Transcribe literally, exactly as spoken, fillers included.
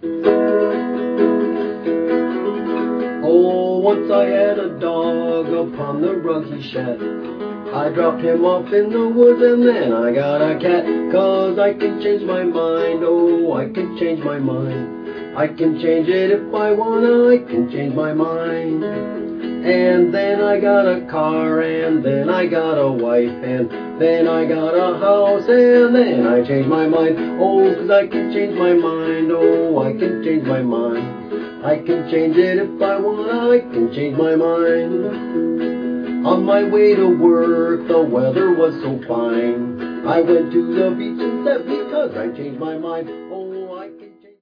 Oh, once I had a dog upon the rug he shat. I dropped him off in the woods and then I got a cat. 'Cause I can change my mind, oh, I can change my mind. I can change it if I wanna, I can change my mind. And then I got a car, and then I got a wife, and then I got a house, and then I changed my mind. Oh, 'cause I can change my mind, oh, I can change my mind. I can change it if I wanna, I can change my mind. On my way to work, the weather was so fine. I went to the beach instead because I changed my mind.